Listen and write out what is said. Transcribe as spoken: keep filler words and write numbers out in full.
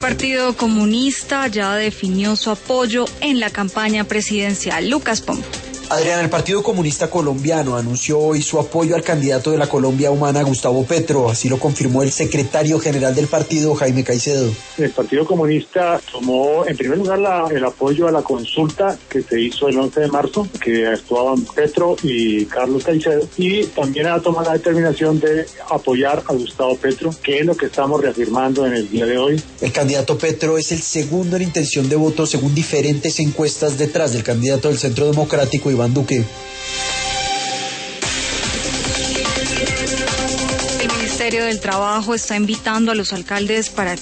Partido Comunista ya definió su apoyo en la campaña presidencial. Lucas Pombo. Adrián, el Partido Comunista Colombiano anunció hoy su apoyo al candidato de la Colombia Humana, Gustavo Petro. Así lo confirmó el secretario general del partido, Jaime Caicedo. El Partido Comunista tomó, en primer lugar, la, el apoyo a la consulta que se hizo el once de marzo, que actuaban Petro y Carlos Caicedo, y también ha tomado la determinación de apoyar a Gustavo Petro, que es lo que estamos reafirmando en el día de hoy. El candidato Petro es el segundo en intención de voto según diferentes encuestas, detrás del candidato del Centro Democrático, Iván Duque. El Ministerio del Trabajo está invitando a los alcaldes para